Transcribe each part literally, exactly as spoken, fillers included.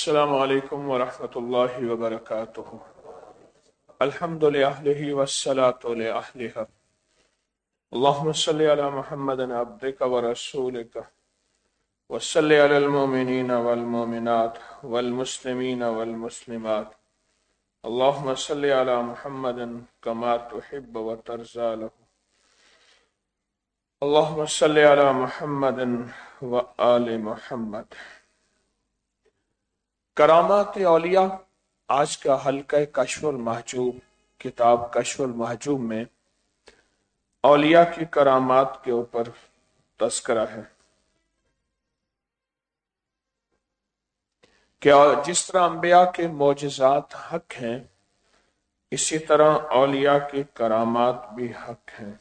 السلام علیکم ورحمۃ اللہ وبرکاتہ۔ الحمد للہ والصلاة لأہلہ، اللہم صلی علی محمد عبدک ورسولک وصلی علی المؤمنین والمؤمنات والمسلمین والمسلمات، اللہم صلی علی محمد کما تحب وترضى له، اللہم صلی علی محمد وآل محمد۔ کرامات اولیاء آج کا حلقہ کشف المحجوب، کتاب کشف المحجوب میں اولیاء کی کرامات کے اوپر تذکرہ ہے کہ جس طرح انبیاء کے معجزات حق ہیں، اسی طرح اولیاء کی کرامات بھی حق ہیں،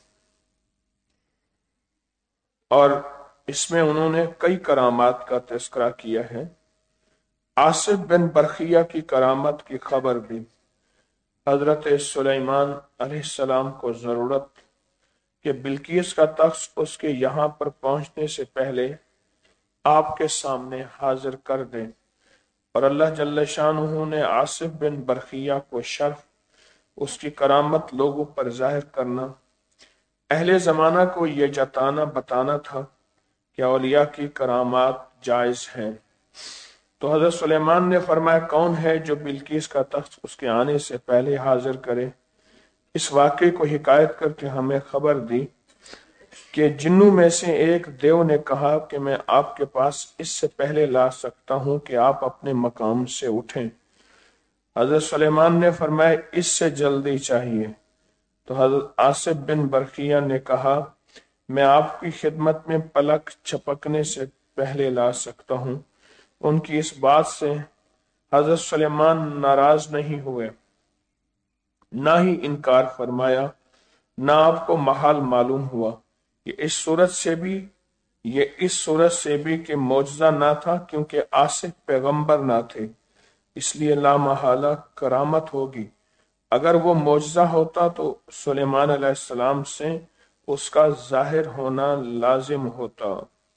اور اس میں انہوں نے کئی کرامات کا تذکرہ کیا ہے۔ آصف بن برخیہ کی کرامت کی خبر بھی حضرت سلیمان علیہ السلام کو ضرورت کہ بلقیس کا تخت اس کے یہاں پر پہنچنے سے پہلے آپ کے سامنے حاضر کر دیں، اور اللہ جل شانہ نے آصف بن برخیہ کو شرف اس کی کرامت لوگوں پر ظاہر کرنا، اہل زمانہ کو یہ جتانا بتانا تھا کہ اولیاء کی کرامات جائز ہیں۔ تو حضرت سلیمان نے فرمایا، کون ہے جو بلقیس کا تخت اس کے آنے سے پہلے حاضر کرے؟ اس واقعے کو حکایت کر کے ہمیں خبر دی کہ جنوں میں سے ایک دیو نے کہا کہ میں آپ کے پاس اس سے پہلے لا سکتا ہوں کہ آپ اپنے مقام سے اٹھیں۔ حضرت سلیمان نے فرمایا، اس سے جلدی چاہیے۔ تو حضرت آصف بن برقیہ نے کہا، میں آپ کی خدمت میں پلک چھپکنے سے پہلے لا سکتا ہوں۔ ان کی اس بات سے حضرت سلیمان ناراض نہیں ہوئے، نہ ہی انکار فرمایا، نہ آپ کو محال معلوم ہوا یہ اس صورت سے بھی یہ اس صورت سے بھی کہ معجزہ نہ تھا، کیونکہ آصف پیغمبر نہ تھے، اس لیے لا محالہ کرامت ہوگی۔ اگر وہ معجزہ ہوتا تو سلیمان علیہ السلام سے اس کا ظاہر ہونا لازم ہوتا۔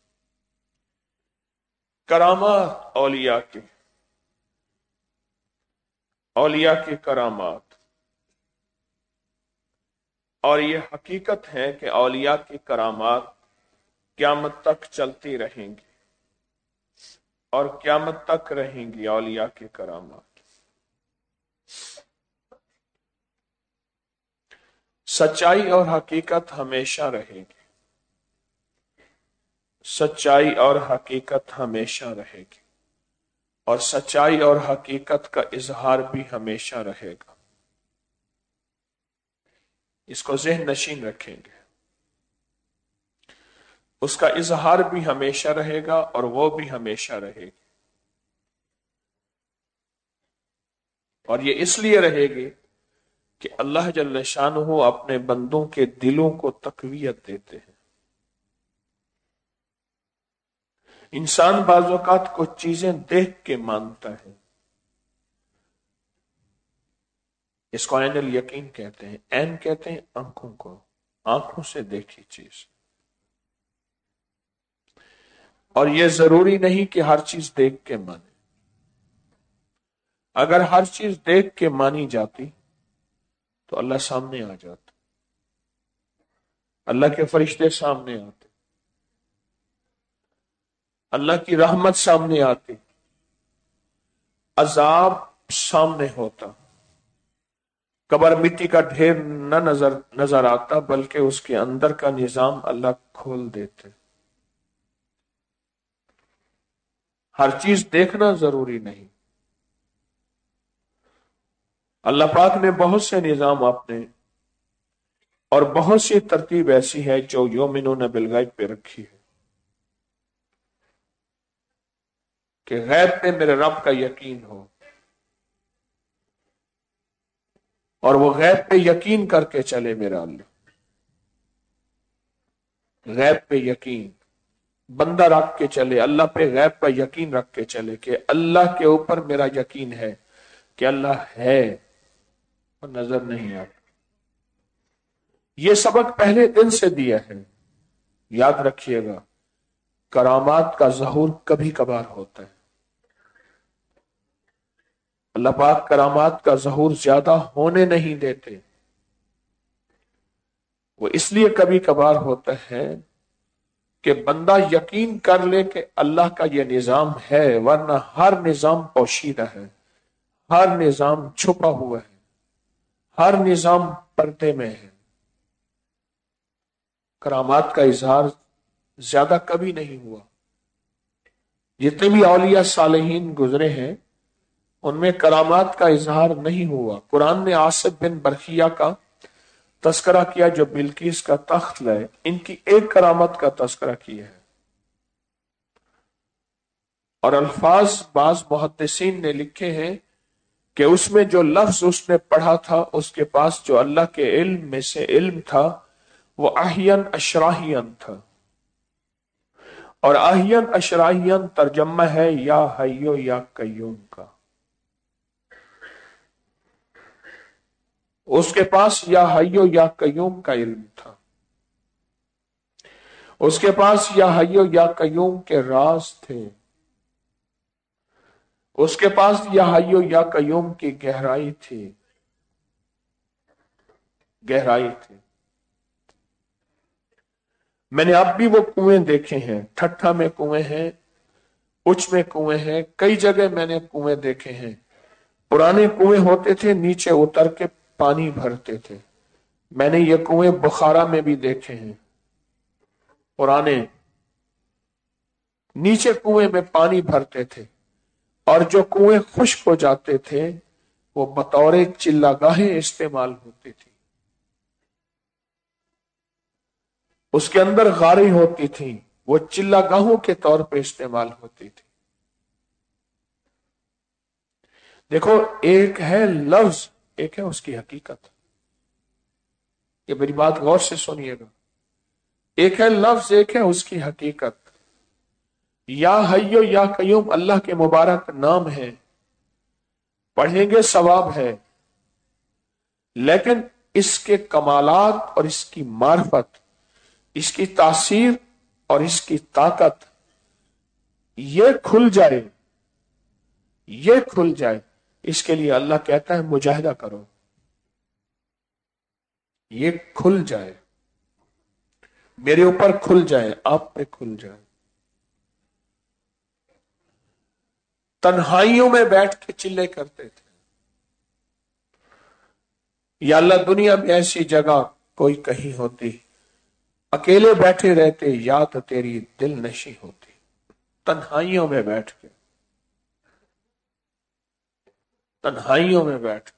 کرامات اولیاء کی اولیاء کی کرامات، اور یہ حقیقت ہے کہ اولیاء کی کرامات قیامت تک چلتی رہیں گی، اور قیامت تک رہیں گی اولیاء کی کرامات۔ سچائی اور حقیقت ہمیشہ رہے گی، سچائی اور حقیقت ہمیشہ رہے گی، اور سچائی اور حقیقت کا اظہار بھی ہمیشہ رہے گا۔ اس کو ذہن نشین رکھیں گے، اس کا اظہار بھی ہمیشہ رہے گا اور وہ بھی ہمیشہ رہے گی، اور یہ اس لیے رہے گی کہ اللہ جل شانہ اپنے بندوں کے دلوں کو تقویت دیتے ہیں۔ انسان بعض اوقات کچھ چیزیں دیکھ کے مانتا ہے، اس کو عین الیقین کہتے ہیں۔ عین کہتے ہیں آنکھوں کو، آنکھوں سے دیکھی چیز، اور یہ ضروری نہیں کہ ہر چیز دیکھ کے مانے۔ اگر ہر چیز دیکھ کے مانی جاتی تو اللہ سامنے آ جاتا، اللہ کے فرشتے سامنے آتے، اللہ کی رحمت سامنے آتی، عذاب سامنے ہوتا، قبر مٹی کا ڈھیر نہ نظر نظر آتا، بلکہ اس کے اندر کا نظام اللہ کھول دیتے۔ ہر چیز دیکھنا ضروری نہیں۔ اللہ پاک نے بہت سے نظام اپنے اور بہت سی ترتیب ایسی ہے جو یؤمنون بالغیب پہ رکھی ہے، کہ غیب پہ میرے رب کا یقین ہو، اور وہ غیب پہ یقین کر کے چلے میرا اللہ۔ غیب پہ یقین بندہ رکھ کے چلے، اللہ پہ غیب پہ یقین رکھ کے چلے کہ اللہ کے اوپر میرا یقین ہے کہ اللہ ہے اور نظر نہیں آتا۔ یہ سبق پہلے دن سے دیا ہے، یاد رکھیے گا۔ کرامات کا ظہور کبھی کبھار ہوتا ہے، اللہ پاک کرامات کا ظہور زیادہ ہونے نہیں دیتے. وہ اس لیے کبھی کبھار ہوتا ہے کہ بندہ یقین کر لے کہ اللہ کا یہ نظام ہے، ورنہ ہر نظام پوشیدہ ہے، ہر نظام چھپا ہوا ہے، ہر نظام پردے میں ہے. کرامات کا اظہار زیادہ کبھی نہیں ہوا. جتنے بھی اولیاء صالحین گزرے ہیں ان میں کرامات کا اظہار نہیں ہوا. قرآن نے آصف بن برخیہ کا تذکرہ کیا جو بلقیس کا تخت لائے، ان کی ایک کرامت کا تذکرہ کیا ہے. اور الفاظ بعض محدثین نے لکھے ہیں کہ اس میں جو لفظ اس نے پڑھا تھا اس کے پاس جو اللہ کے علم میں سے علم تھا وہ احین اشراحین تھا. اور احین اشراحین ترجمہ ہے یا حیو یا قیوم کا. اس کے پاس یا حیو یا قیوم کا علم تھا، اس کے پاس یا حیو یا قیوم کے راز تھے، اس کے پاس یا حیو یا قیوم کی گہرائی تھی گہرائی تھی میں نے اب بھی وہ کنویں دیکھے ہیں. ٹھٹھا میں کنویں ہیں، اچ میں کنویں ہیں، کئی جگہ میں نے کنویں دیکھے ہیں. پرانے کنویں ہوتے تھے، نیچے اتر کے پانی بھرتے تھے. میں نے یہ کنویں بخارا میں بھی دیکھے ہیں. پرانے نیچے کنویں میں پانی بھرتے تھے اور جو کنویں خشک ہو جاتے تھے وہ بطور چلہ گاہیں استعمال ہوتی تھی. اس کے اندر غاریں ہوتی تھیں، وہ چلہ گاہوں کے طور پہ استعمال ہوتی تھی. دیکھو ایک ہے لفظ، ایک ہے اس کی حقیقت. یہ میری بات غور سے سنیے گا. ایک ہے لفظ، ایک ہے اس کی حقیقت. یا حیو یا قیوم اللہ کے مبارک نام ہے، پڑھیں گے ثواب ہے، لیکن اس کے کمالات اور اس کی معرفت، اس کی تاثیر اور اس کی طاقت یہ کھل جائے یہ کھل جائے اس کے لیے اللہ کہتا ہے مجاہدہ کرو. یہ کھل جائے، میرے اوپر کھل جائے، آپ پہ کھل جائے. تنہائیوں میں بیٹھ کے چلے کرتے تھے یا اللہ دنیا میں ایسی جگہ کوئی کہیں ہوتی، اکیلے بیٹھے رہتے، یاد تیری دل نشی ہوتی. تنہائیوں میں بیٹھ کے تنہائیوں میں بیٹھ کے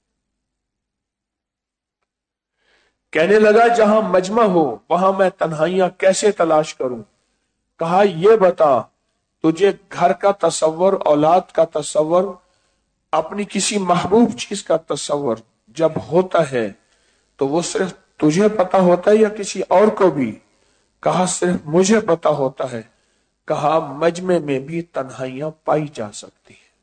کہنے لگا جہاں مجمع ہو وہاں میں تنہائیاں کیسے تلاش کروں. کہا یہ بتا تجھے گھر کا تصور، اولاد کا تصور، اپنی کسی محبوب چیز کا تصور جب ہوتا ہے تو وہ صرف تجھے پتا ہوتا ہے یا کسی اور کو بھی؟ کہا صرف مجھے پتا ہوتا ہے. کہا مجمع میں بھی تنہائیاں پائی جا سکتی ہیں.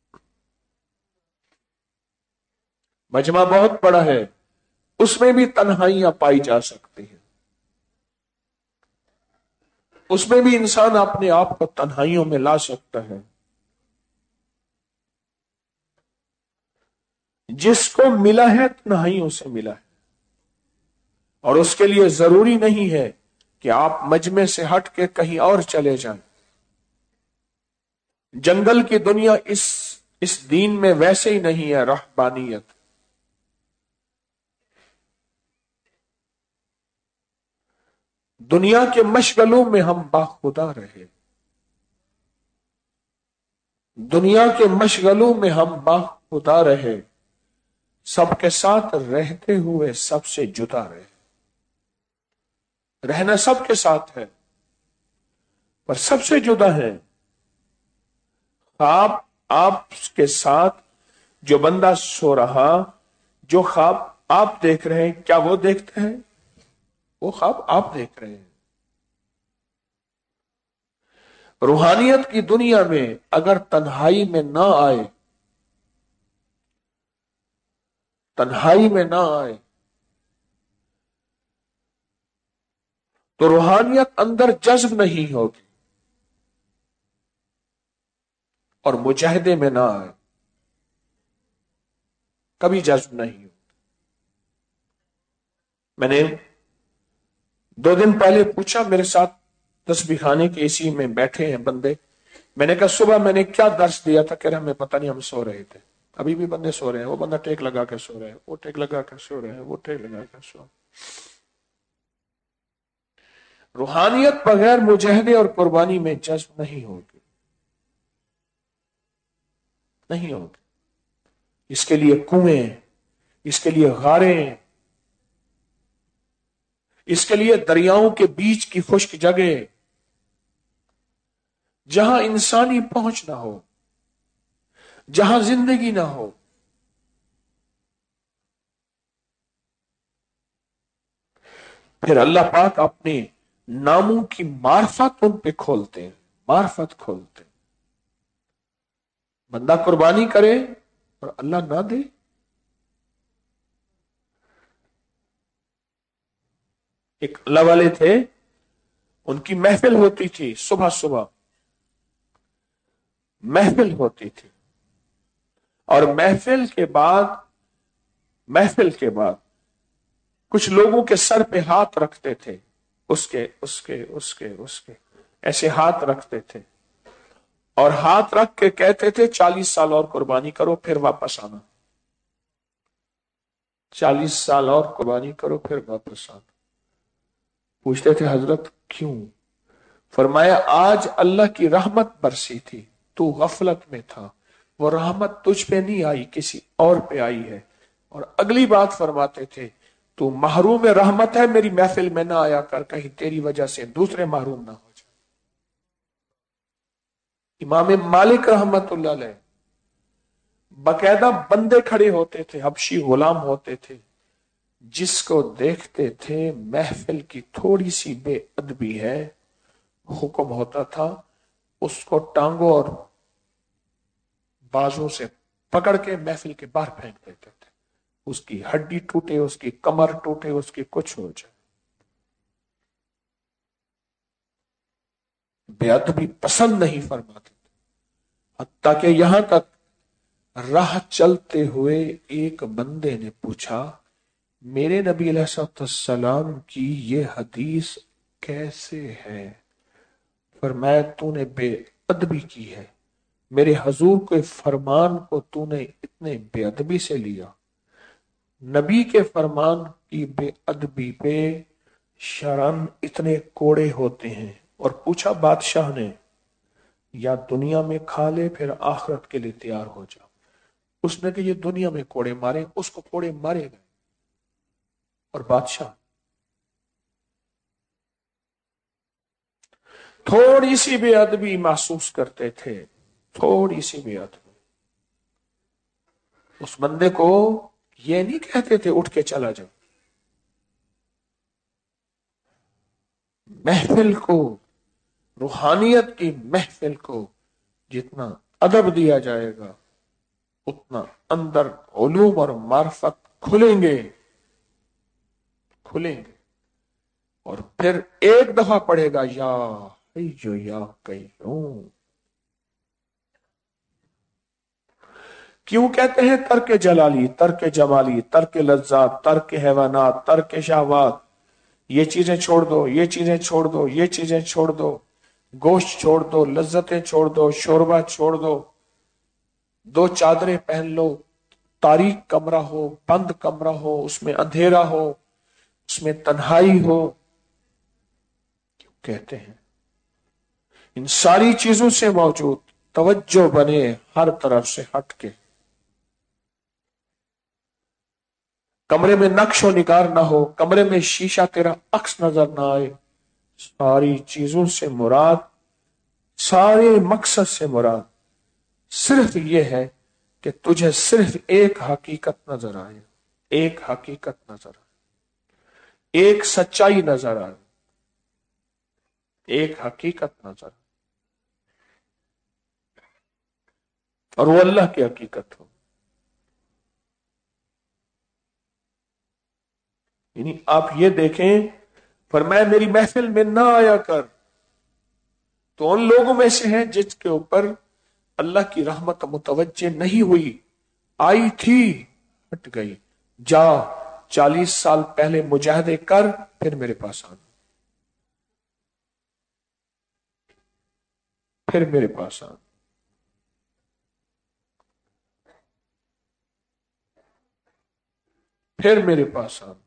مجمع بہت بڑا ہے، اس میں بھی تنہائیاں پائی جا سکتی ہیں. اس میں بھی انسان اپنے آپ کو تنہائیوں میں لا سکتا ہے. جس کو ملا ہے تنہائیوں سے ملا ہے، اور اس کے لیے ضروری نہیں ہے کہ آپ مجمع سے ہٹ کے کہیں اور چلے جائیں. جنگل کی دنیا اس اس دین میں ویسے ہی نہیں ہے رہبانیت. دنیا کے مشغلوں میں ہم باخدا رہے، دنیا کے مشغلوں میں ہم باخدا رہے، سب کے ساتھ رہتے ہوئے سب سے جدا رہے. رہنا سب کے ساتھ ہے پر سب سے جدا ہے. خواب آپ کے ساتھ جو بندہ سو رہا، جو خواب آپ دیکھ رہے ہیں، کیا وہ دیکھتے ہیں؟ وہ خواب آپ دیکھ رہے ہیں. روحانیت کی دنیا میں اگر تنہائی میں نہ آئے تنہائی میں نہ آئے تو روحانیت اندر جذب نہیں ہوگی اور مجاہدے میں نہ آئے کبھی جذب نہیں ہوتا۔ میں نے دو دن پہلے پوچھا، میرے ساتھ تسبیح خانے کے اسی میں بیٹھے ہیں بندے، میں نے کہا صبح میں نے کیا درس دیا تھا؟ کہہ رہے ہمیں پتہ نہیں، ہم سو رہے تھے۔ ابھی بھی بندے سو رہے ہیں، وہ بندہ ٹیک لگا کے سو رہے ہیں، وہ ٹیک لگا کے سو رہے ہیں، وہ ٹیک لگا کے سو رہے ہیں۔ روحانیت بغیر مجاہدے اور قربانی میں جذب نہیں ہوگی، نہیں ہوگی۔ اس کے لیے کنویں، اس کے لیے غاریں، اس کے لیے دریاؤں کے بیچ کی خشک جگہ جہاں انسانی پہنچ نہ ہو، جہاں زندگی نہ ہو۔ پھر اللہ پاک اپنے ناموں کی معرفت ان پہ کھولتے ہیں، معرفت کھولتے ہیں۔ بندہ قربانی کرے اور اللہ نہ دے۔ ایک اللہ والے تھے، ان کی محفل ہوتی تھی، صبح صبح محفل ہوتی تھی، اور محفل کے بعد محفل کے بعد کچھ لوگوں کے سر پہ ہاتھ رکھتے تھے، اس کے اس کے اس کے اس کے ایسے ہاتھ رکھتے تھے، اور ہاتھ رکھ کے کہتے تھے چالیس سال اور قربانی کرو پھر واپس آنا، چالیس سال اور قربانی کرو پھر واپس آنا۔ پوچھتے تھے حضرت کیوں؟ فرمایا آج اللہ کی رحمت برسی تھی، تو غفلت میں تھا، وہ رحمت تجھ پہ نہیں آئی، کسی اور پہ آئی ہے۔ اور اگلی بات فرماتے تھے تو محروم رحمت ہے، میری محفل میں نہ آیا کر، کہیں تیری وجہ سے دوسرے محروم نہ ہو جائے۔ امام مالک رحمت اللہ علیہ باقاعدہ بندے کھڑے ہوتے تھے، حبشی غلام ہوتے تھے، جس کو دیکھتے تھے محفل کی تھوڑی سی بے ادبی ہے، حکم ہوتا تھا اس کو ٹانگوں اور بازوں سے پکڑ کے محفل کے باہر پھینک دیتے تھے، اس کی ہڈی ٹوٹے، اس کی کمر ٹوٹے، اس کی کچھ ہو جائے۔ بے ادبی پسند نہیں فرماتے تھے، حتیٰ کہ یہاں تک راہ چلتے ہوئے ایک بندے نے پوچھا میرے نبی علیہ السلام کی یہ حدیث کیسے ہے؟ فرمایا تو نے بے ادبی کی ہے، میرے حضور کے فرمان کو تو نے اتنے بے ادبی سے لیا۔ نبی کے فرمان کی بے ادبی پہ شرم اتنے کوڑے ہوتے ہیں۔ اور پوچھا بادشاہ نے یا دنیا میں کھا لے پھر آخرت کے لیے تیار ہو جا۔ اس نے کہ یہ دنیا میں کوڑے مارے، اس کو کوڑے مارے گئے۔ اور بادشاہ تھوڑی سی بے ادبی محسوس کرتے تھے، تھوڑی سی بے ادبی۔ اس بندے کو یہ نہیں کہتے تھے اٹھ کے چلا جاؤ۔ محفل کو، روحانیت کی محفل کو جتنا ادب دیا جائے گا اتنا اندر علوم اور معرفت کھلیں گے کھلیں گے اور پھر ایک دفعہ پڑھے گا یا جو یا قیوم۔ کیوں کہتے ہیں ترک جلالی، ترک جمالی، ترک لذات، ترک حیوانات، ترک شہوات، یہ چیزیں چھوڑ دو، یہ چیزیں چھوڑ دو، یہ چیزیں چھوڑ دو، گوشت چھوڑ دو، لذتیں چھوڑ دو، شوربہ چھوڑ دو، دو چادریں پہن لو، تاریک کمرہ ہو، بند کمرہ ہو، اس میں اندھیرا ہو، اس میں تنہائی ہو۔ کیوں کہتے ہیں ان ساری چیزوں سے موجود توجہ بنے ہر طرف سے ہٹ کے، کمرے میں نقش و نگار نہ ہو، کمرے میں شیشہ تیرا عکس نظر نہ آئے۔ ساری چیزوں سے مراد، سارے مقصد سے مراد صرف یہ ہے کہ تجھے صرف ایک حقیقت نظر آئے، ایک حقیقت نظر آئے، ایک سچائی نظر آئے، ایک حقیقت نظر آئے، اور وہ اللہ کی حقیقت ہو۔ یعنی آپ یہ دیکھیں، فرمایا میری محفل میں نہ آیا کر، تو ان لوگوں میں سے ہیں جس کے اوپر اللہ کی رحمت متوجہ نہیں ہوئی، آئی تھی ہٹ گئی، جا چالیس سال پہلے مجاہدے کر پھر میرے پاس آنا، پھر میرے پاس آنا۔ پھر میرے پاس آنا۔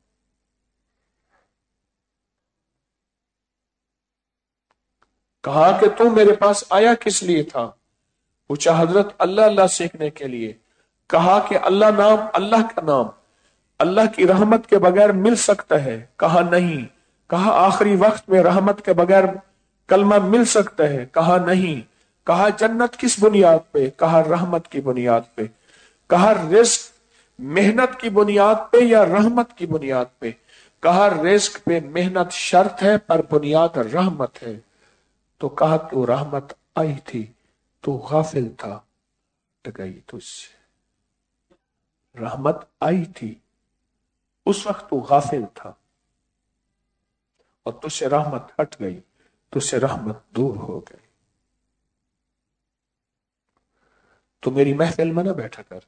کہا کہ تو میرے پاس آیا کس لیے تھا؟ پوچھا حضرت اللہ اللہ سیکھنے کے لیے۔ کہا کہ اللہ نام، اللہ کا نام اللہ کی رحمت کے بغیر مل سکتا ہے؟ کہا نہیں۔ کہا آخری وقت میں رحمت کے بغیر کلمہ مل سکتا ہے؟ کہا نہیں۔ کہا جنت کس بنیاد پہ؟ کہا رحمت کی بنیاد پہ۔ کہا رزق محنت کی بنیاد پہ یا رحمت کی بنیاد پہ؟ کہا رزق پہ محنت شرط ہے پر بنیاد رحمت ہے۔ تو کہا تو رحمت آئی تھی، تو غافل تھا، ہٹ گئی تجھ سے۔ رحمت آئی تھی، اس وقت تو غافل تھا اور تجھ سے رحمت ہٹ گئی، تجھ سے رحمت دور ہو گئی۔ تو میری محفل میں نہ بیٹھا کر۔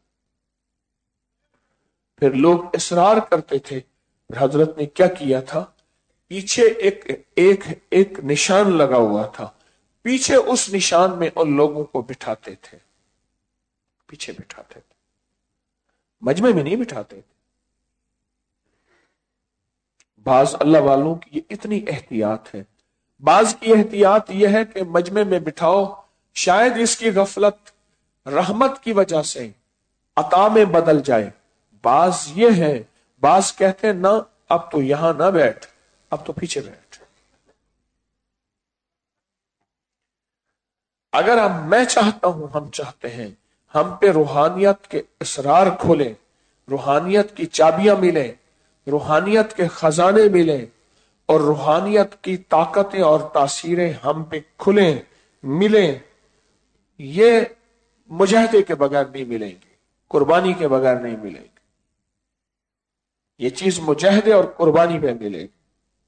پھر لوگ اصرار کرتے تھے، حضرت نے کیا کیا تھا؟ پیچھے ایک ایک ایک نشان لگا ہوا تھا، پیچھے اس نشان میں ان لوگوں کو بٹھاتے تھے، پیچھے بٹھاتے تھے، مجمع میں نہیں بٹھاتے تھے۔ بعض اللہ والوں کی یہ اتنی احتیاط ہے، بعض کی احتیاط یہ ہے کہ مجمع میں بٹھاؤ، شاید اس کی غفلت رحمت کی وجہ سے عطا میں بدل جائے۔ بعض یہ ہے، بعض کہتے ہیں نہ اب تو یہاں نہ بیٹھ، اب تو پیچھے بیٹھ۔ اگر ہم میں چاہتا ہوں، ہم چاہتے ہیں ہم پہ روحانیت کے اسرار کھولیں، روحانیت کی چابیاں ملیں، روحانیت کے خزانے ملیں اور روحانیت کی طاقتیں اور تاثیریں ہم پہ کھلیں، ملیں، یہ مجاہدے کے بغیر نہیں ملیں گی، قربانی کے بغیر نہیں ملیں گی۔ یہ چیز مجاہدے اور قربانی پہ ملے گی،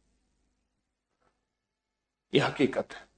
یہ حقیقت ہے۔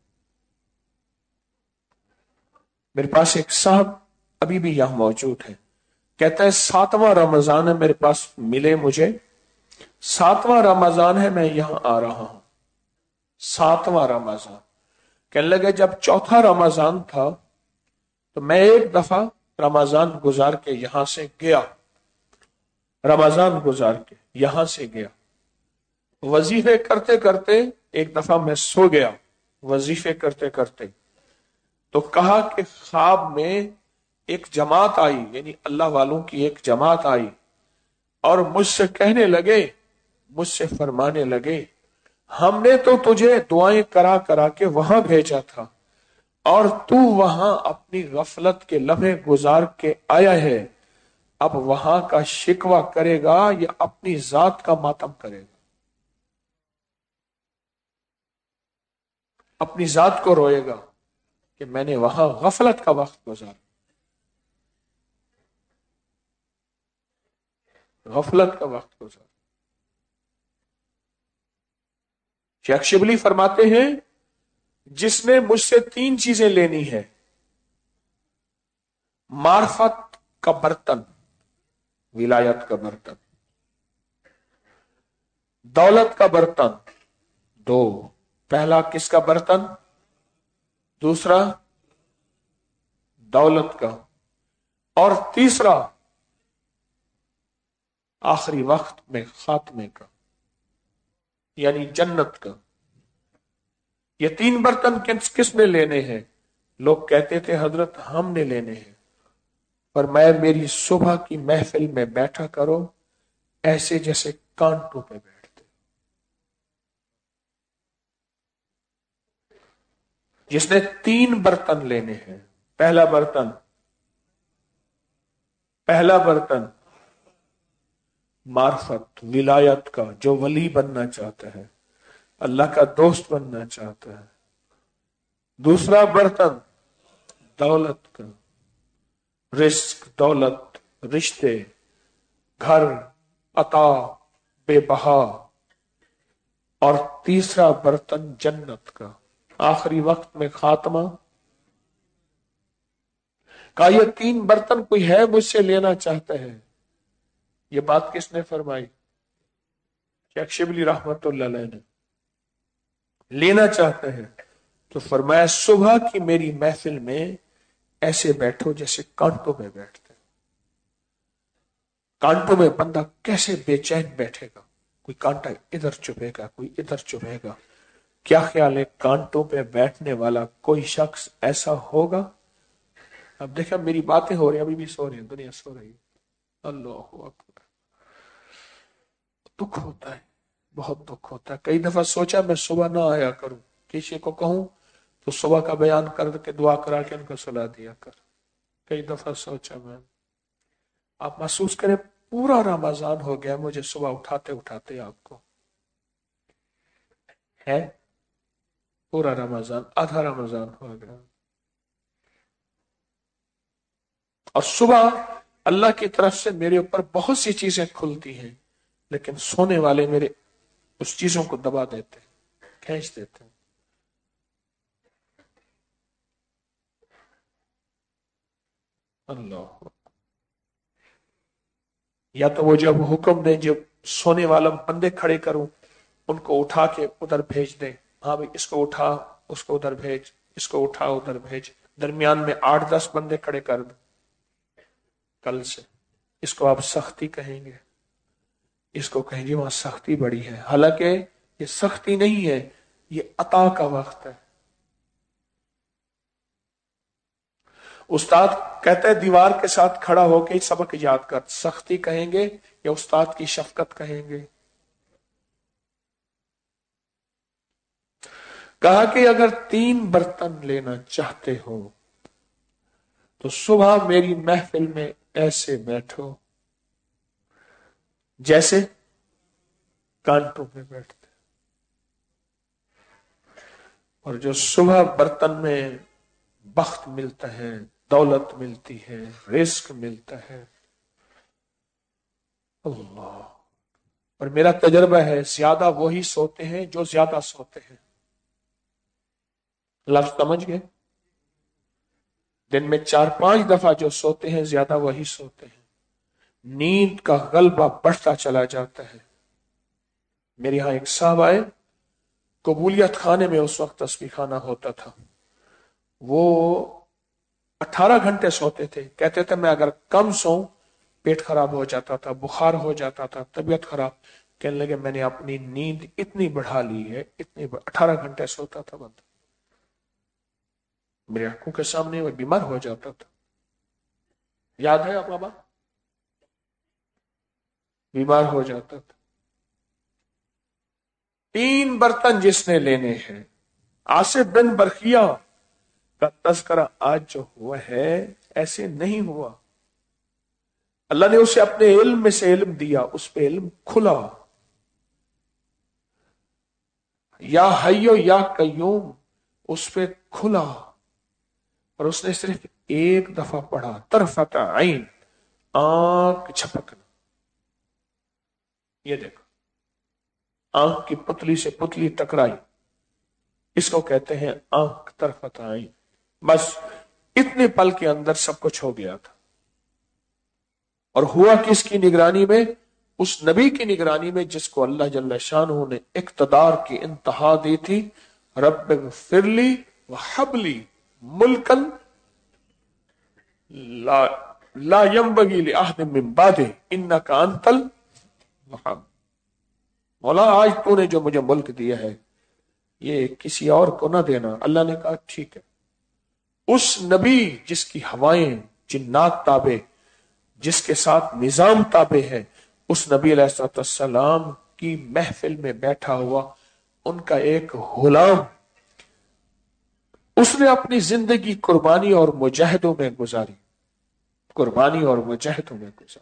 میرے پاس ایک صاحب ابھی بھی یہاں موجود ہے، کہتا ہے ساتواں رمضان ہے میرے پاس، ملے مجھے ساتواں رمضان ہے، میں یہاں آ رہا ہوں، ساتواں رمضان۔ کہنے لگے جب چوتھا رمضان تھا تو میں ایک دفعہ رمضان گزار کے یہاں سے گیا، رمضان گزار کے یہاں سے گیا، وظیفے کرتے کرتے ایک دفعہ میں سو گیا، وظیفے کرتے کرتے تو کہا کہ خواب میں ایک جماعت آئی، یعنی اللہ والوں کی ایک جماعت آئی اور مجھ سے کہنے لگے، مجھ سے فرمانے لگے ہم نے تو تجھے دعائیں کرا کرا کے وہاں بھیجا تھا اور تو وہاں اپنی غفلت کے لمحے گزار کے آیا ہے، اب وہاں کا شکوہ کرے گا یا اپنی ذات کا ماتم کرے گا؟ اپنی ذات کو روئے گا کہ میں نے وہاں غفلت کا وقت گزارا، غفلت کا وقت گزارا۔ شیخ شبلی فرماتے ہیں جس نے مجھ سے تین چیزیں لینی ہے، معرفت کا برتن، ولایت کا برتن، دولت کا برتن، دو، پہلا کس کا برتن؟ دوسرا دولت کا، اور تیسرا آخری وقت میں خاتمے کا، یعنی جنت کا۔ یہ تین برتن کس کس نے لینے ہیں؟ لوگ کہتے تھے حضرت ہم نے لینے ہیں، پر میں میری صبح کی محفل میں بیٹھا کرو ایسے جیسے کانٹوں پہ بیٹھتے، جس نے تین برتن لینے ہیں۔ پہلا برتن پہلا برتن معرفت، ولایت کا، جو ولی بننا چاہتا ہے، اللہ کا دوست بننا چاہتا ہے۔ دوسرا برتن دولت کا، رزق، دولت، رشتے، گھر، عطا بے بہا، اور تیسرا برتن جنت کا، آخری وقت میں خاتمہ۔ کہا یہ تین برتن کوئی ہے مجھ سے لینا چاہتا ہے؟ یہ بات کس نے فرمائی؟ شیخ شبلی رحمت اللہ علیہ نے. لینا چاہتے ہیں تو فرمایا صبح کی میری محفل میں ایسے بیٹھو جیسے کانٹوں میں بیٹھتے. کانٹوں میں بندہ کیسے بے چین بیٹھے گا، کوئی کانٹا ادھر چبھے گا، کوئی ادھر چبھے گا. کیا خیال ہے کانٹوں پہ بیٹھنے والا کوئی شخص ایسا ہوگا؟ اب دیکھا میری باتیں ہو رہی ہیں، ابھی بھی سو رہی ہیں، دنیا سو رہی ہے. اللہ اکبر. دکھ ہوتا ہے، بہت دکھ ہوتا ہے. کئی دفعہ سوچا میں صبح نہ آیا کروں، کسی کو کہوں تو صبح کا بیان کر کے دعا کرا کے ان کو سلا دیا کر. کئی دفعہ سوچا میں. آپ محسوس کریں پورا رمضان ہو گیا مجھے صبح اٹھاتے اٹھاتے، آپ کو ہے پورا رمضان، آدھا رمضان ہو گیا. اور صبح اللہ کی طرف سے میرے اوپر بہت سی چیزیں کھلتی ہیں، لیکن سونے والے میرے اس چیزوں کو دبا دیتے، کھینچ دیتے. اللہ. یا تو وہ جب حکم دیں جب سونے والا بندے کھڑے کروں، ان کو اٹھا کے ادھر بھیج دیں. ہاں بھائی اس کو اٹھا، اس کو ادھر بھیج، اس کو اٹھا ادھر بھیج. درمیان میں آٹھ دس بندے کھڑے کر دیں. کل سے اس کو آپ سختی کہیں گے، اس کو کہیں گے وہاں سختی بڑی ہے. حالانکہ یہ سختی نہیں ہے، یہ عطا کا وقت ہے. استاد کہتا ہے دیوار کے ساتھ کھڑا ہو کے سبق یاد کر. سختی کہیں گے یا استاد کی شفقت کہیں گے؟ کہا کہ اگر تین برتن لینا چاہتے ہو تو صبح میری محفل میں ایسے بیٹھو جیسے کانٹوں میں بیٹھتے. اور جو صبح برتن میں بخت ملتا ہے، دولت ملتی ہے، رزق ملتا ہے. اللہ. اور میرا تجربہ ہے زیادہ وہی سوتے ہیں جو زیادہ سوتے ہیں. لفظ سمجھ گئے؟ دن میں چار پانچ دفعہ جو سوتے ہیں زیادہ وہی سوتے ہیں. نیند کا غلبہ بڑھتا چلا جاتا ہے. میرے یہاں ایک صاحب آئے، قبولیت خانے میں اس وقت تسبیح خانہ ہوتا تھا. وہ اٹھارہ گھنٹے سوتے تھے. کہتے تھے میں اگر کم سوؤں پیٹ خراب ہو جاتا تھا، بخار ہو جاتا تھا، طبیعت خراب. کہنے لگے میں نے اپنی نیند اتنی بڑھا لی ہے، اتنی بڑھ... اٹھارہ گھنٹے سوتا تھا بندہ. میرے آنکھوں کے سامنے وہ بیمار ہو جاتا تھا. یاد ہے آپ بابا؟ بیمار ہو جاتا تھا. تین برتن جس نے لینے ہیں، آصف بن برقیہ کا تذکرہ آج جو ہوا ہے ایسے نہیں ہوا. اللہ نے اسے اپنے علم میں سے علم دیا، اس پہ علم کھلا. یا حیو یا قیوم اس پہ کھلا. اور اس نے صرف ایک دفعہ پڑھا، طرفت عین، آنکھ جھپکنا. یہ دیکھو آنکھ کی پتلی سے پتلی ٹکرائی، اس کو کہتے ہیں آنکھ طرفت عین. بس اتنے پل کے اندر سب کچھ ہو گیا تھا. اور ہوا کس کی نگرانی میں؟ اس نبی کی نگرانی میں جس کو اللہ جل شانہ نے اقتدار کی انتہا دی تھی. رب اغفر لی وہب لی ملکن لا لا ينبغي لأحد من بعدہ انک انت الوہاب. مولا آج تو نے جو مجھے ملک دیا ہے یہ کسی اور کو نہ دینا. اللہ نے کہا ٹھیک ہے. اس نبی جس کی ہوائیں جنات تابع، جس کے ساتھ نظام تابع ہے، اس نبی علیہ الصلوۃ والسلام کی محفل میں بیٹھا ہوا ان کا ایک غلام، اس نے اپنی زندگی قربانی اور مجاہدوں میں گزاری. قربانی اور مجاہدوں میں گزاری.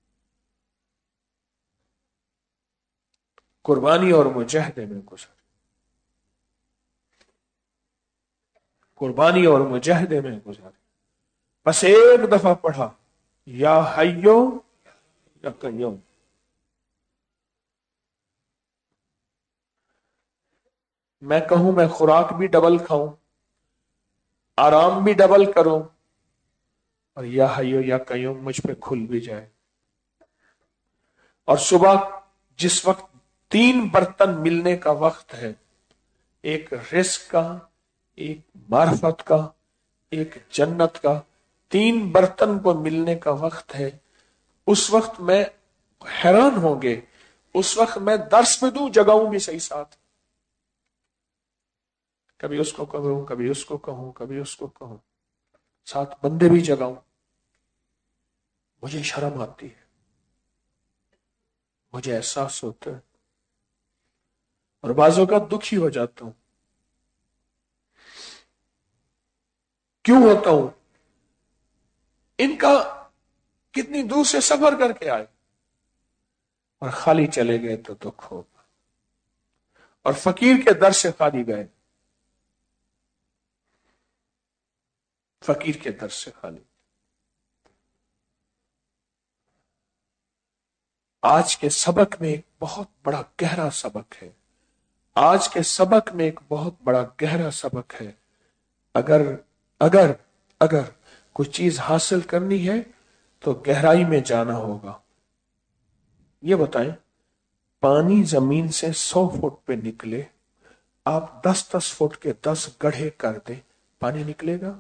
قربانی اور مجاہدے میں گزاری. قربانی اور مجاہدے میں گزاری. بس ایک دفعہ پڑھا یا حیو یا قیوم. میں کہوں میں خوراک بھی ڈبل کھاؤں، آرام بھی ڈبل کروں، اور یا حیو یا قیوم مجھ پہ کھل بھی جائے. اور صبح جس وقت تین برتن ملنے کا وقت ہے، ایک رزق کا، ایک معرفت کا، ایک جنت کا، تین برتن کو ملنے کا وقت ہے، اس وقت میں حیران ہوں گے، اس وقت میں درس میں دوں، جگاؤں بھی صحیح ساتھ، کبھی اس کو کہوں، کبھی اس کو کہوں، کبھی اس کو کہوں، ساتھ بندے بھی جگاؤں، مجھے شرم آتی ہے، مجھے احساس ہوتا ہے، اور بعضوں کا دکھی ہو جاتا ہوں۔ کیوں ہوتا ہوں؟ ان کا کتنی دور سے سفر کر کے آئے اور خالی چلے گئے تو دکھ ہوگا، اور فقیر کے در سے خالی گئے، فقیر کے در سے خالی۔ آج کے سبق میں ایک بہت بڑا گہرا سبق ہے، آج کے سبق میں ایک بہت بڑا گہرا سبق ہے۔ اگر اگر اگر کوئی چیز حاصل کرنی ہے تو گہرائی میں جانا ہوگا۔ یہ بتائیں، پانی زمین سے سو فٹ پہ نکلے، آپ دس دس فٹ کے دس گڑھے کر دیں، پانی نکلے گا؟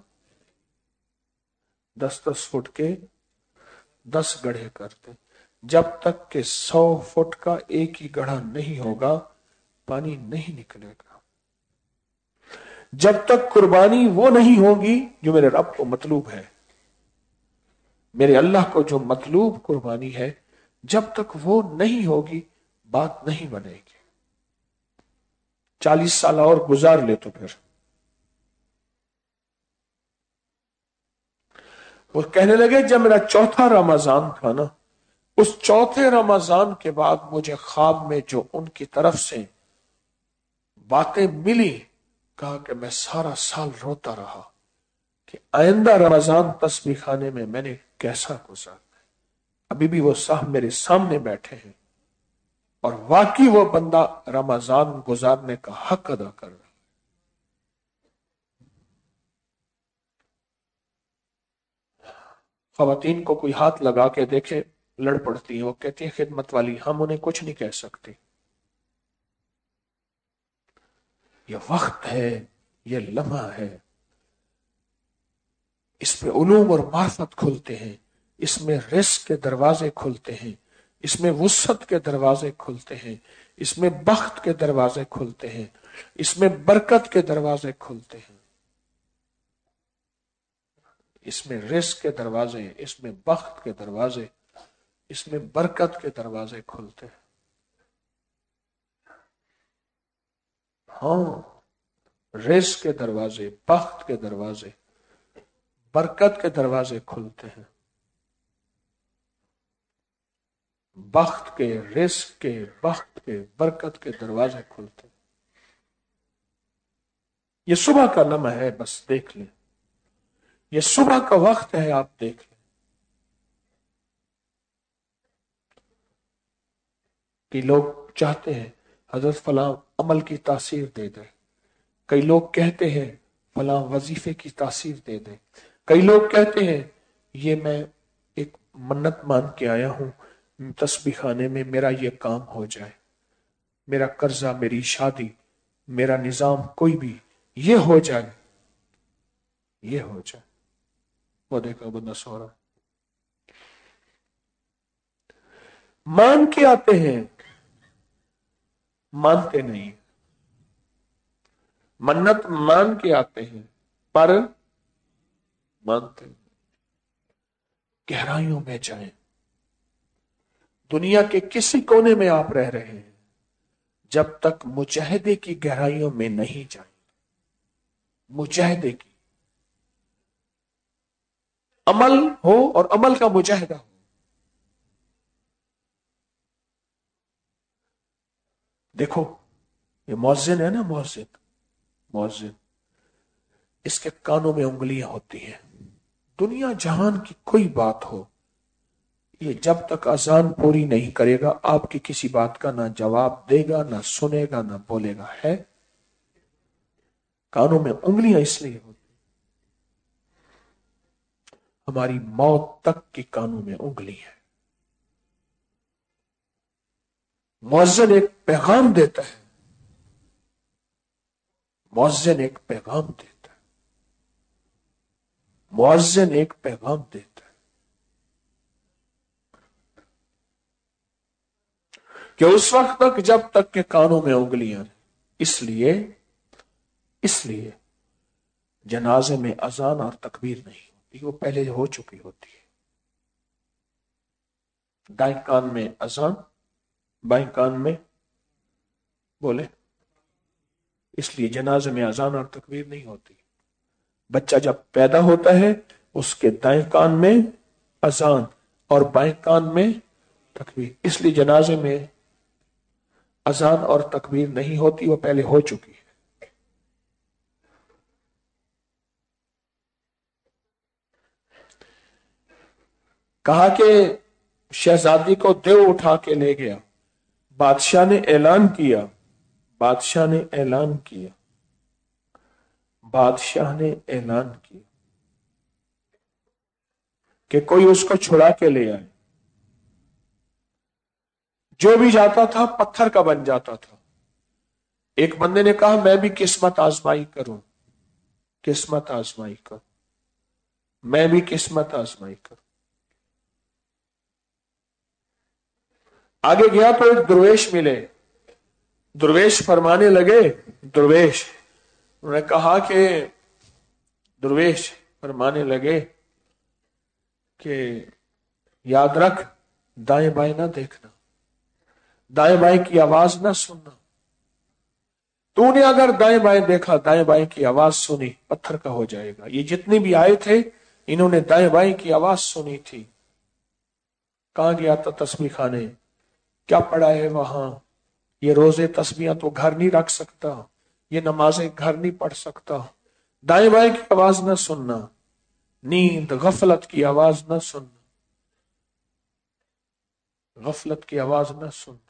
دس دس فٹ کے دس گڑھے کر دیں، جب تک کہ سو فٹ کا ایک ہی گڑھا نہیں ہوگا پانی نہیں نکلے گا۔ جب تک قربانی وہ نہیں ہوگی جو میرے رب کو مطلوب ہے، میرے اللہ کو جو مطلوب قربانی ہے، جب تک وہ نہیں ہوگی بات نہیں بنے گی۔ چالیس سال اور گزار لے تو پھر وہ کہنے لگے جب میرا چوتھا رمضان تھا نا، اس چوتھے رمضان کے بعد مجھے خواب میں جو ان کی طرف سے باتیں ملی، کہا کہ میں سارا سال روتا رہا کہ آئندہ رمضان تسبیح خانے میں میں نے کیسا گزارا۔ ابھی بھی وہ صاحب میرے سامنے بیٹھے ہیں اور واقعی وہ بندہ رمضان گزارنے کا حق ادا کر رہا۔ خواتین کو کوئی ہاتھ لگا کے دیکھے لڑ پڑتی ہیں، وہ کہتی ہیں خدمت والی ہم انہیں کچھ نہیں کہہ سکتے۔ یہ وقت ہے، یہ لمحہ ہے، اس میں علوم اور معرفت کھلتے ہیں، اس میں رزق کے دروازے کھلتے ہیں، اس میں وسعت کے دروازے کھلتے ہیں، اس میں بخت کے دروازے کھلتے ہیں، اس میں برکت کے دروازے کھلتے ہیں، اس میں رزق کے دروازے، اس میں بخت کے دروازے، اس میں برکت کے دروازے کھلتے ہیں۔ ہاں، رزق کے دروازے، بخت کے دروازے، برکت کے دروازے کھلتے ہیں، بخت کے، رزق کے، بخت کے، برکت کے دروازے کھلتے ہیں۔ یہ صبح کا لمحہ ہے، بس دیکھ لیں، یہ صبح کا وقت ہے، آپ دیکھ لیں کہ لوگ چاہتے ہیں حضرت فلاں عمل کی تاثیر دے دے، کئی لوگ کہتے ہیں فلاں وظیفے کی تاثیر دے دے، کئی لوگ کہتے ہیں یہ میں ایک منت مان کے آیا ہوں تسبیح خانے میں میرا یہ کام ہو جائے، میرا قرضہ، میری شادی، میرا نظام کوئی بھی یہ ہو جائے، یہ ہو جائے۔ وہ دیکھا بندہ سو رہا، مان کے آتے ہیں، مانتے نہیں، منت مان کے آتے ہیں پر مانتے نہیں۔ گہرائیوں میں جائیں، دنیا کے کسی کونے میں آپ رہ رہے ہیں، جب تک مجاہدے کی گہرائیوں میں نہیں جائیں، مجاہدے کی، عمل ہو اور عمل کا مجاہدہ ہو۔ دیکھو یہ مؤذن ہے نا، مؤذن مؤذن اس کے کانوں میں انگلیاں ہوتی ہیں، دنیا جہان کی کوئی بات ہو، یہ جب تک اذان پوری نہیں کرے گا آپ کی کسی بات کا نہ جواب دے گا، نہ سنے گا، نہ بولے گا۔ ہے کانوں میں انگلیاں اس لیے ہوتی، ہماری موت تک کی کانوں میں انگلی ہے۔ مؤذن ایک پیغام دیتا ہے، مؤذن ایک پیغام دیتا ہے، مؤذن ایک پیغام دیتا ہے کہ اس وقت تک جب تک کہ کانوں میں انگلیاں رہیں۔ اس لیے اس لیے جنازے میں اذان اور تکبیر نہیں ہوتی، وہ پہلے ہو چکی ہوتی ہے۔ دائیں کان میں اذان، بائیں کان میں بولے، اس لیے جنازے میں اذان اور تکبیر نہیں ہوتی۔ بچہ جب پیدا ہوتا ہے اس کے دائیں کان میں اذان اور بائیں کان میں تکبیر، اس لیے جنازے میں اذان اور تکبیر نہیں ہوتی، وہ پہلے ہو چکی ہے۔ کہا کہ شہزادی کو دیو اٹھا کے لے گیا، بادشاہ نے اعلان کیا بادشاہ نے اعلان کیا بادشاہ نے اعلان کیا کہ کوئی اس کو چھڑا کے لے آئے۔ جو بھی جاتا تھا پتھر کا بن جاتا تھا۔ ایک بندے نے کہا میں بھی قسمت آزمائی کروں، قسمت آزمائی کروں، میں بھی قسمت آزمائی کروں۔ آگے گیا تو ایک درویش ملے، درویش فرمانے لگے، درویش انہوں نے کہا کہ درویش فرمانے لگے کہ یاد رکھ دائیں بائیں نہ دیکھنا، دائیں بائیں کی آواز نہ سننا۔ تو نے اگر دائیں بائیں دیکھا، دائیں بائیں کی آواز سنی، پتھر کا ہو جائے گا۔ یہ جتنے بھی آئے تھے انہوں نے دائیں بائیں کی آواز سنی تھی۔ کہاں گیا تھا تسبیح خانے، کیا پڑھا ہے وہاں؟ یہ روزے تسبیحاں تو گھر نہیں رکھ سکتا، یہ نمازیں گھر نہیں پڑھ سکتا۔ دائیں بائیں کی آواز نہ سننا، نیند غفلت کی آواز نہ سننا، غفلت کی آواز نہ سننا۔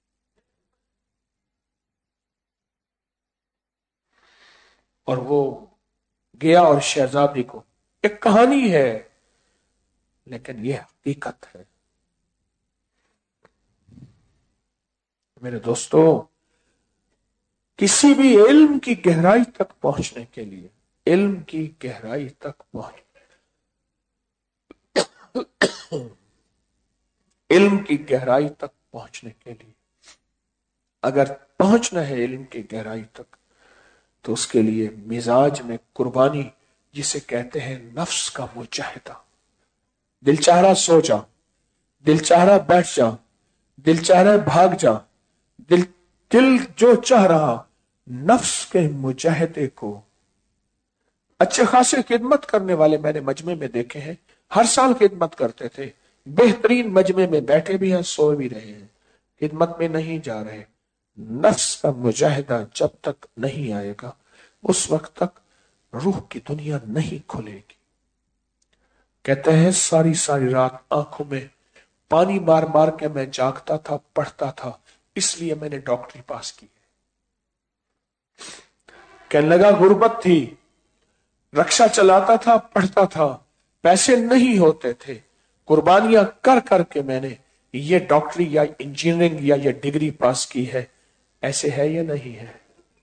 اور وہ گیا اور شہزادی کو، ایک کہانی ہے لیکن یہ حقیقت ہے۔ میرے دوستو، کسی بھی علم کی گہرائی تک پہنچنے کے لیے، علم کی گہرائی تک پہنچ علم کی گہرائی تک پہنچنے کے لیے اگر پہنچنا ہے علم کی گہرائی تک، تو اس کے لیے مزاج میں قربانی، جسے کہتے ہیں نفس کا مجاہدہ۔ دل چاہ رہا سو جا، دل چاہ رہا بیٹھ جا، دل چاہ رہا بھاگ جا، دل دل جو چاہ رہا، نفس کے مجاہدے کو۔ اچھے خاصے خدمت کرنے والے میں نے مجمع میں دیکھے ہیں، ہر سال خدمت کرتے تھے، بہترین مجمع میں بیٹھے بھی ہیں، سو بھی رہے ہیں، خدمت میں نہیں جا رہے۔ نفس کا مجاہدہ جب تک نہیں آئے گا اس وقت تک روح کی دنیا نہیں کھلے گی۔ کہتے ہیں ساری ساری رات آنکھوں میں پانی مار مار کے میں جاگتا تھا، پڑھتا تھا، اس لیے میں نے ڈاکٹری پاس کی۔ کہنے لگا غربت تھی، رکشہ چلاتا تھا، پڑھتا تھا، پیسے نہیں ہوتے تھے، قربانیاں کر کر کے میں نے یہ ڈاکٹری یا انجینئرنگ یا یہ ڈگری پاس کی ہے۔ ایسے ہے یا نہیں ہے؟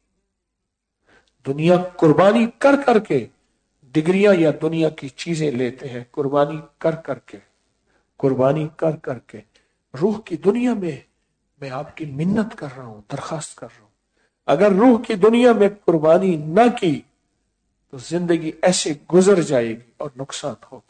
دنیا قربانی کر کر کے ڈگریاں یا دنیا کی چیزیں لیتے ہیں، قربانی کر کر کے قربانی کر کر کے روح کی دنیا میں میں آپ کی منت کر رہا ہوں، درخواست کر رہا ہوں، اگر روح کی دنیا میں قربانی نہ کی تو زندگی ایسے گزر جائے گی اور نقصان ہوگا۔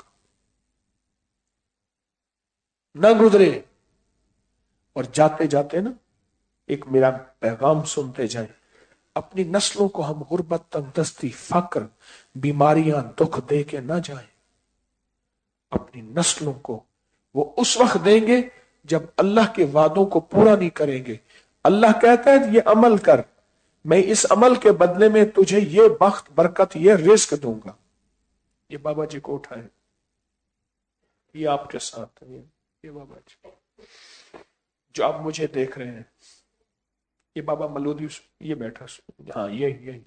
نہ گزرے اور جاتے جاتے نا ایک میرا پیغام سنتے جائیں، اپنی نسلوں کو ہم غربت، تنگ دستی، فقر، بیماریاں، دکھ دے کے نہ جائیں۔ اپنی نسلوں کو وہ اس وقت دیں گے جب اللہ کے وعدوں کو پورا نہیں کریں گے۔ اللہ کہتا ہے یہ عمل کر، میں اس عمل کے بدلے میں تجھے یہ بخت، برکت، یہ رزق دوں گا۔ یہ بابا جی کو اٹھائے، یہ آپ کے ساتھ ہے، یہ بابا جی جو آپ مجھے دیکھ رہے ہیں، یہ بابا ملودی یہ بیٹھا، ہاں یہ یہ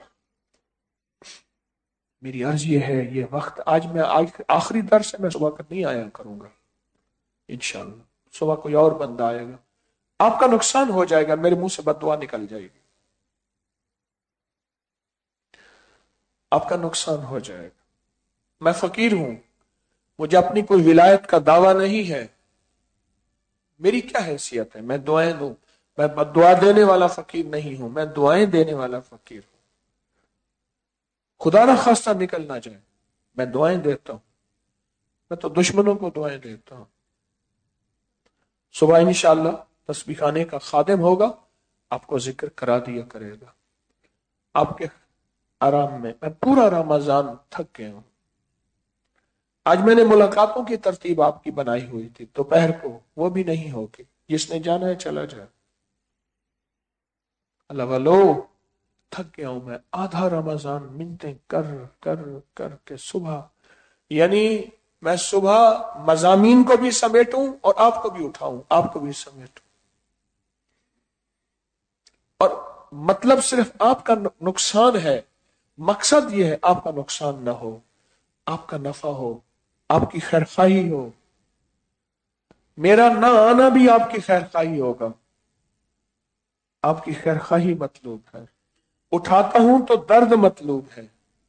میری عرض یہ ہے، یہ وقت آج میں آج آخری درس سے میں صبح کا نہیں آیا کروں گا، انشاءاللہ صبح کوئی اور بندہ آئے گا، آپ کا نقصان ہو جائے گا، میرے منہ سے بد دعا نکل جائے گی، آپ کا نقصان ہو جائے گا۔ میں فقیر ہوں، مجھے اپنی کوئی ولایت کا دعویٰ نہیں ہے، میری کیا حیثیت ہے میں دعائیں دوں؟ میں بد دعا دینے والا فقیر نہیں ہوں، میں دعائیں دینے والا فقیر ہوں۔ خدا نہ خواستہ نکل نہ جائے، میں دعائیں دیتا ہوں، میں تو دشمنوں کو دعائیں دیتا ہوں۔ صبح انشاءاللہ تسبیح خانے کا خادم ہوگا، آپ کو ذکر کرا دیا کرے گا آپ کے آرام میں۔ میں پورا رمضان تھک گیا ہوں۔ آج میں نے ملاقاتوں کی ترتیب آپ کی بنائی ہوئی تھی دوپہر کو، وہ بھی نہیں ہوگی، جس نے جانا ہے چلا جائے۔ اللہ والو تھک گیا ہوں میں، آدھا رمضان منتیں کر کر کر کے صبح، یعنی میں صبح مضامین کو بھی سمیٹوں اور آپ کو بھی اٹھاؤں، آپ کو بھی سمیٹوں، اور مطلب صرف آپ کا نقصان ہے، مقصد یہ ہے آپ کا نقصان نہ ہو، آپ کا نفع ہو، آپ کی خیرخواہی ہو۔ میرا نہ آنا بھی آپ کی خیرخواہی ہوگا، آپ کی خیرخواہی مطلوب ہے۔ اٹھاتا ہوں تو درد مطلوب ہے،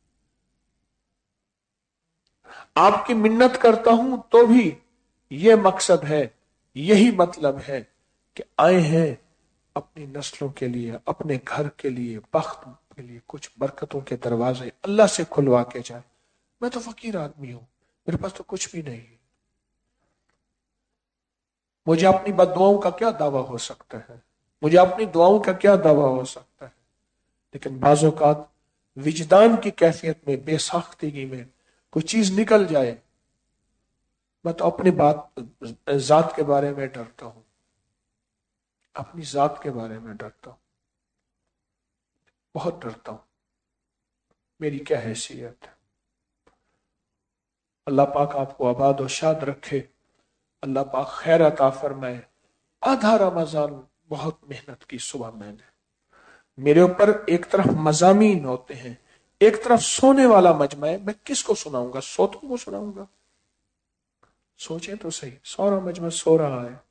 آپ کی منت کرتا ہوں تو بھی یہ مقصد ہے، یہی مطلب ہے کہ آئے ہیں اپنی نسلوں کے لیے، اپنے گھر کے لیے، بخت کے لیے کچھ برکتوں کے دروازے اللہ سے کھلوا کے جائے۔ میں تو فقیر آدمی ہوں، میرے پاس تو کچھ بھی نہیں، مجھے اپنی بد دعاؤں کا کیا دعویٰ ہو سکتا ہے، مجھے اپنی دعاؤں کا کیا دعویٰ ہو سکتا ہے؟ لیکن بعض اوقات وجدان کی کیفیت میں، بے ساختگی میں کوئی چیز نکل جائے، میں تو اپنی بات ذات کے بارے میں ڈرتا ہوں، اپنی ذات کے بارے میں ڈرتا ہوں، بہت ڈرتا ہوں، میری کیا حیثیت ہے۔ اللہ پاک آپ کو آباد و شاد رکھے، اللہ پاک خیر عطا فرمائے۔ آدھا رمضان بہت محنت کی صبح میں نے، میرے اوپر ایک طرف مضامین ہوتے ہیں، ایک طرف سونے والا مجمع ہے، میں کس کو سناؤں گا؟ سوتوں کو سناؤں گا؟ سوچیں تو صحیح، سورا مجمع سو رہا ہے،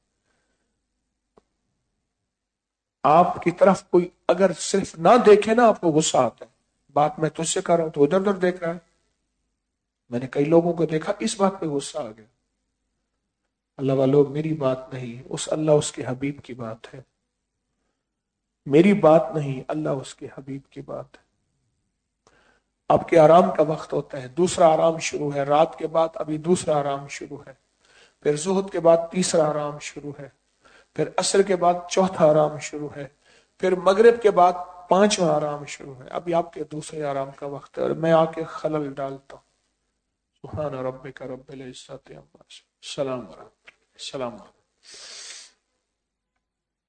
آپ کی طرف کوئی اگر صرف نہ دیکھے نا آپ کو غصہ آتا ہے، بات میں تجھ سے کر رہا ہوں تو ادھر ادھر دیکھ رہا ہے۔ میں نے کئی لوگوں کو دیکھا اس بات پہ غصہ آ گیا۔ اللہ والو میری بات نہیں، اس اللہ اس کے حبیب کی بات ہے، میری بات نہیں، اللہ اس کے حبیب کی بات ہے۔ آپ کے آرام کا وقت ہوتا ہے، دوسرا آرام شروع ہے، رات کے بعد ابھی دوسرا آرام شروع ہے، پھر ظہر کے بعد تیسرا آرام شروع ہے، پھر عصر کے بعد چوتھا آرام شروع ہے، پھر مغرب کے بعد پانچواں آرام شروع ہے۔ ابھی آپ کے دوسرے آرام کا وقت ہے اور میں آ کے خلل ڈالتا ہوں۔ سبحان ربک رب العزت عما یصفون، سلام علیکم، سلام علیکم۔